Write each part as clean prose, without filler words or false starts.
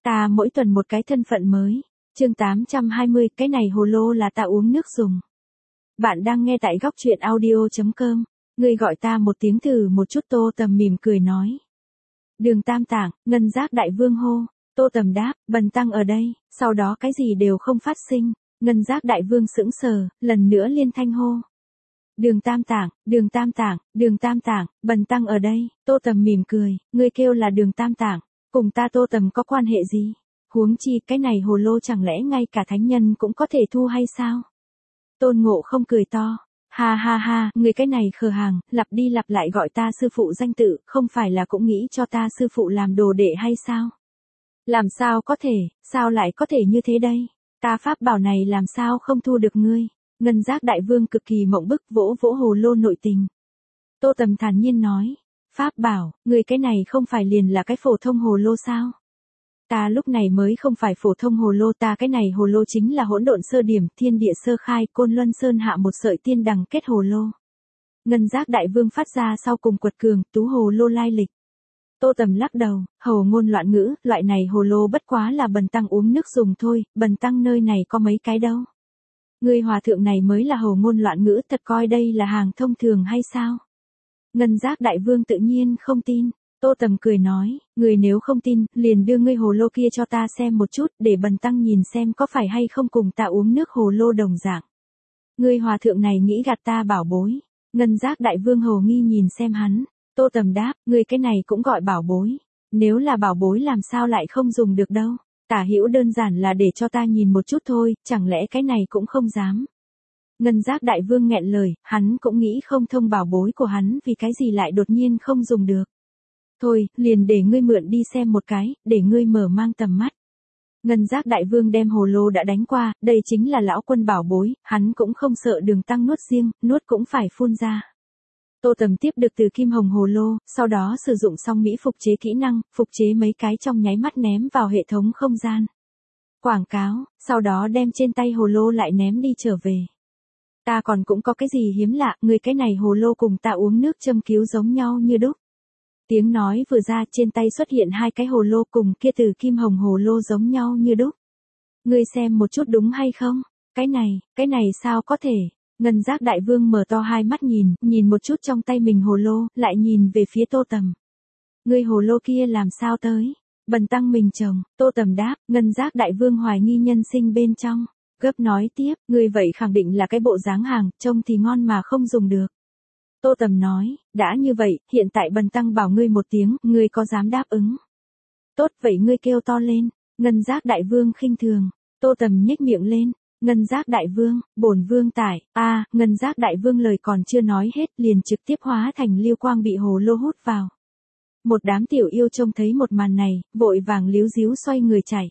Ta mỗi tuần một cái thân phận mới. Chương 820, cái này hồ lô là ta uống nước dùng. Bạn đang nghe tại góc truyện audio.com. Ngươi gọi ta một tiếng thử một chút. Tô Tầm mỉm cười nói. Đường Tam Tạng, Ngân Giác Đại Vương hô. Tô Tầm đáp, bần tăng ở đây. Sau đó cái gì đều không phát sinh. Ngân Giác Đại Vương sững sờ, lần nữa liên thanh hô. Đường Tam Tạng, Đường Tam Tạng, Đường Tam Tạng, bần tăng ở đây. Tô Tầm mỉm cười, ngươi kêu là Đường Tam Tạng, cùng ta Tô Tầm có quan hệ gì? Huống chi cái này hồ lô chẳng lẽ ngay cả thánh nhân cũng có thể thu hay sao? Tôn Ngộ không cười to. Ha ha ha, người cái này khờ hàng, lặp đi lặp lại gọi ta sư phụ danh tự, không phải là cũng nghĩ cho ta sư phụ làm đồ đệ hay sao? Làm sao có thể, sao lại có thể như thế đây? Ta pháp bảo này làm sao không thu được ngươi? Ngân Giác Đại Vương cực kỳ mộng bức vỗ vỗ hồ lô nội tình. Tô Tầm thản nhiên nói, pháp bảo, người cái này không phải liền là cái phổ thông hồ lô sao? Ta lúc này mới không phải phổ thông hồ lô, ta cái này hồ lô chính là hỗn độn sơ điểm, thiên địa sơ khai, Côn Luân Sơn hạ một sợi tiên đằng kết hồ lô. Ngân Giác Đại Vương phát ra sau cùng quật cường, tú hồ lô lai lịch. Tô Tầm lắc đầu, hầu ngôn loạn ngữ, loại này hồ lô bất quá là bần tăng uống nước dùng thôi, bần tăng nơi này có mấy cái đâu. Người hòa thượng này mới là hầu ngôn loạn ngữ, thật coi đây là hàng thông thường hay sao? Ngân Giác Đại Vương tự nhiên không tin. Tô Tầm cười nói, người nếu không tin, liền đưa ngươi hồ lô kia cho ta xem một chút, để bần tăng nhìn xem có phải hay không cùng ta uống nước hồ lô đồng dạng. Ngươi hòa thượng này nghĩ gạt ta bảo bối. Ngân Giác Đại Vương hồ nghi nhìn xem hắn. Tô Tầm đáp, ngươi cái này cũng gọi bảo bối. Nếu là bảo bối làm sao lại không dùng được đâu. Tả hữu đơn giản là để cho ta nhìn một chút thôi, chẳng lẽ cái này cũng không dám. Ngân Giác Đại Vương nghẹn lời, hắn cũng nghĩ không thông bảo bối của hắn vì cái gì lại đột nhiên không dùng được. Thôi, liền để ngươi mượn đi xem một cái, để ngươi mở mang tầm mắt. Ngân Giác Đại Vương đem hồ lô đã đánh qua, đây chính là lão quân bảo bối, hắn cũng không sợ đường tăng nuốt riêng, nuốt cũng phải phun ra. Tô Tầm tiếp được từ kim hồng hồ lô, sau đó sử dụng xong mỹ phục chế kỹ năng, phục chế mấy cái trong nháy mắt ném vào hệ thống không gian. Quảng cáo, sau đó đem trên tay hồ lô lại ném đi trở về. Ta còn cũng có cái gì hiếm lạ, người cái này hồ lô cùng ta uống nước châm cứu giống nhau như đúc. Tiếng nói vừa ra, trên tay xuất hiện hai cái hồ lô cùng kia từ kim hồng hồ lô giống nhau như đúc. Ngươi xem một chút đúng hay không? Cái này sao có thể? Ngân Giác Đại Vương mở to hai mắt nhìn một chút trong tay mình hồ lô, lại nhìn về phía Tô Tầm. Ngươi hồ lô kia làm sao tới? Bần tăng mình trồng. Tô Tầm đáp. Ngân Giác Đại Vương hoài nghi nhân sinh bên trong. Gấp nói tiếp, ngươi vậy khẳng định là cái bộ dáng hàng, trông thì ngon mà không dùng được. Tô Tầm nói, đã như vậy, hiện tại bần tăng bảo ngươi một tiếng, ngươi có dám đáp ứng? Tốt vậy ngươi kêu to lên. Ngân Giác Đại Vương khinh thường. Tô Tầm nhếch miệng lên. Ngân Giác Đại Vương, bổn vương tải. Ngân Giác Đại Vương lời còn chưa nói hết, liền trực tiếp hóa thành lưu quang bị hồ lô hút vào. Một đám tiểu yêu trông thấy một màn này, vội vàng líu díu xoay người chạy.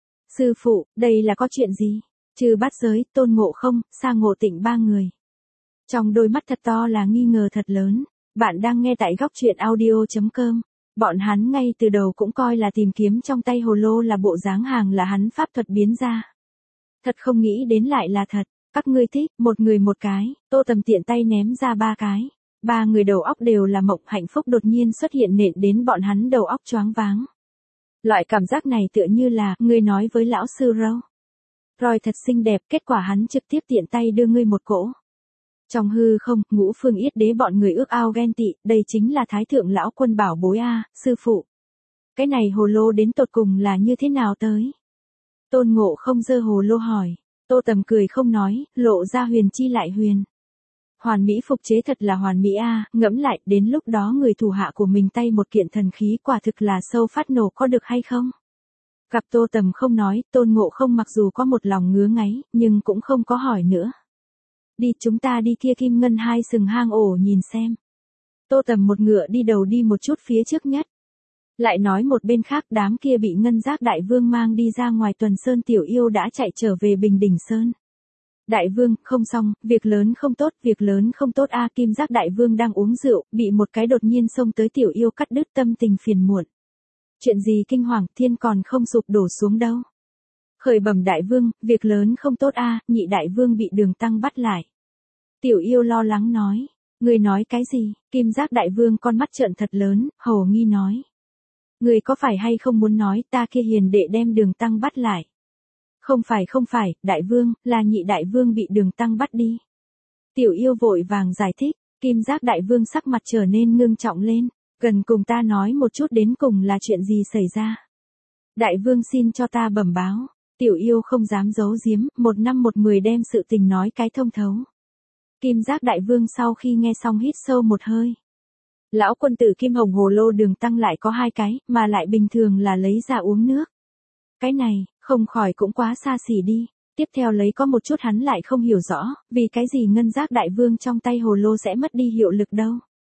Sư phụ, đây là có chuyện gì? Trừ Bát Giới, Tôn Ngộ Không, Sa Ngộ Tịnh ba người. Trong đôi mắt thật to là nghi ngờ thật lớn. Bạn đang nghe tại góc truyện audio.com. Bọn hắn ngay từ đầu cũng coi là tìm kiếm trong tay hồ lô là bộ dáng hàng là hắn pháp thuật biến ra. Thật không nghĩ đến lại là thật. Các ngươi thích, một người một cái. Tô Tầm tiện tay ném ra ba cái. Ba người đầu óc đều là mộng hạnh phúc đột nhiên xuất hiện nện đến bọn hắn đầu óc choáng váng. Loại cảm giác này tựa như là, ngươi nói với lão sư Râu. Rồi thật xinh đẹp, kết quả hắn trực tiếp tiện tay đưa ngươi một cỗ. Trong hư không, Ngũ Phương Yết Đế bọn người ước ao ghen tị, đây chính là Thái Thượng Lão Quân bảo bối sư phụ. Cái này hồ lô đến tột cùng là như thế nào tới? Tôn Ngộ Không giơ hồ lô hỏi. Tô Tầm cười không nói, lộ ra huyền chi lại huyền. Hoàn mỹ phục chế thật là hoàn mỹ ngẫm lại, đến lúc đó người thủ hạ của mình tay một kiện thần khí quả thực là sâu phát nổ có được hay không? Gặp Tô Tầm không nói, Tôn Ngộ Không mặc dù có một lòng ngứa ngáy, nhưng cũng không có hỏi nữa. Đi chúng ta đi kia Kim Ngân hai sừng hang ổ nhìn xem. Tô Tầm một ngựa đi đầu đi một chút phía trước nhất. Lại nói một bên khác đám kia bị Ngân Giác Đại Vương mang đi ra ngoài Tuần Sơn tiểu yêu đã chạy trở về Bình Đỉnh Sơn. Đại Vương, không xong, việc lớn không tốt Kim Giác Đại Vương đang uống rượu, bị một cái đột nhiên xông tới tiểu yêu cắt đứt tâm tình phiền muộn. Chuyện gì kinh hoàng, thiên còn không sụp đổ xuống đâu. Khởi bẩm Đại Vương, việc lớn không tốt Nhị Đại Vương bị Đường Tăng bắt lại. Tiểu yêu lo lắng nói, người nói cái gì? Kim Giác Đại Vương con mắt trợn thật lớn, hồ nghi nói. Người có phải hay không muốn nói ta kia hiền đệ đem Đường Tăng bắt lại? Không phải, đại vương, là nhị đại vương bị Đường Tăng bắt đi. Tiểu yêu vội vàng giải thích, Kim Giác đại vương sắc mặt trở nên ngưng trọng lên, gần cùng ta nói một chút đến cùng là chuyện gì xảy ra. Đại vương xin cho ta bẩm báo, tiểu yêu không dám giấu giếm, một năm một mười đem sự tình nói cái thông thấu. Kim Giác đại vương sau khi nghe xong hít sâu một hơi. Lão quân tử Kim Hồng Hồ Lô Đường Tăng lại có 2 cái, mà lại bình thường là lấy ra uống nước. Cái này, không khỏi cũng quá xa xỉ đi. Tiếp theo lấy có một chút hắn lại không hiểu rõ, vì cái gì ngân giác đại vương trong tay hồ lô sẽ mất đi hiệu lực đâu.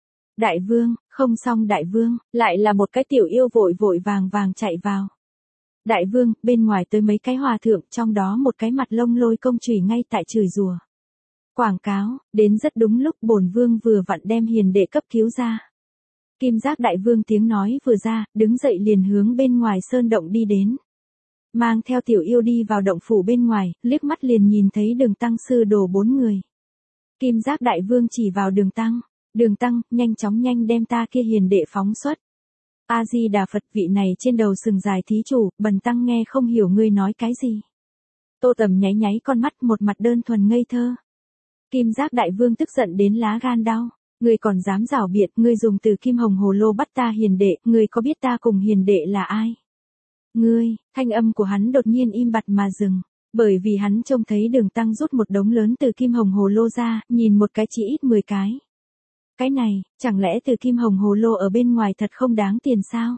Đại vương, không xong đại vương, lại là một cái tiểu yêu vội vàng chạy vào. Đại vương, bên ngoài tới mấy cái hòa thượng, trong đó một cái mặt lông lôi công chùy ngay tại chửi rủa. Quảng cáo, đến rất đúng lúc bổn vương vừa vặn đem hiền đệ cấp cứu ra. Kim Giác đại vương tiếng nói vừa ra, đứng dậy liền hướng bên ngoài sơn động đi đến. Mang theo tiểu yêu đi vào động phủ bên ngoài, liếc mắt liền nhìn thấy Đường Tăng sư đồ 4 người. Kim Giác đại vương chỉ vào Đường Tăng, nhanh chóng đem ta kia hiền đệ phóng xuất. A-di-đà Phật, vị này trên đầu sừng dài thí chủ, bần tăng nghe không hiểu ngươi nói cái gì. Tô Tầm nháy con mắt, một mặt đơn thuần ngây thơ. Kim Giác đại vương tức giận đến lá gan đau. Ngươi còn dám giảo biện, ngươi dùng từ Kim Hồng Hồ Lô bắt ta hiền đệ, ngươi có biết ta cùng hiền đệ là ai? Ngươi, thanh âm của hắn đột nhiên im bặt mà dừng, bởi vì hắn trông thấy Đường Tăng rút một đống lớn từ Kim Hồng Hồ Lô ra, nhìn một cái chỉ ít 10 cái. Cái này, chẳng lẽ từ Kim Hồng Hồ Lô ở bên ngoài thật không đáng tiền sao?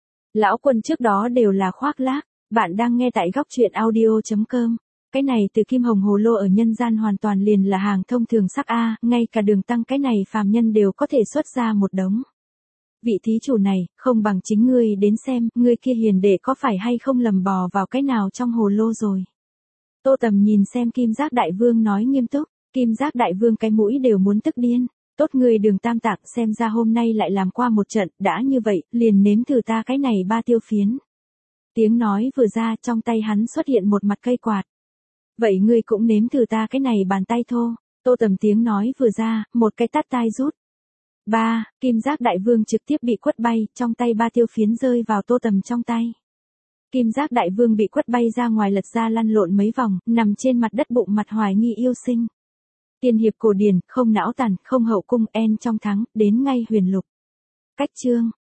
Lão quân trước đó đều là khoác lác, bạn đang nghe tại góc truyện audio.com. Cái này từ Kim Hồng Hồ Lô ở nhân gian hoàn toàn liền là hàng thông thường sắc A, ngay cả Đường Tăng cái này phàm nhân đều có thể xuất ra một đống. Vị thí chủ này, không bằng chính ngươi đến xem, ngươi kia hiền đệ có phải hay không lầm bò vào cái nào trong hồ lô rồi. Tô Tầm nhìn xem Kim Giác đại vương nói nghiêm túc, Kim Giác đại vương cái mũi đều muốn tức điên. Tốt người Đường Tam Tạng, xem ra hôm nay lại làm qua một trận, đã như vậy, liền nếm thử ta cái này 3 tiêu phiến. Tiếng nói vừa ra, trong tay hắn xuất hiện một mặt cây quạt. Vậy ngươi cũng nếm thử ta cái này bàn tay thô. Tô Tầm tiếng nói vừa ra, một cái tát tai rút. Kim Giác đại vương trực tiếp bị quất bay, trong tay 3 tiêu phiến rơi vào Tô Tầm trong tay. Kim Giác đại vương bị quất bay ra ngoài, lật ra lăn lộn mấy vòng, nằm trên mặt đất bụng mặt hoài nghi yêu sinh. Tiên hiệp cổ điển, không não tàn, không hậu cung, en trong thắng, đến ngay huyền lục. Cách chương.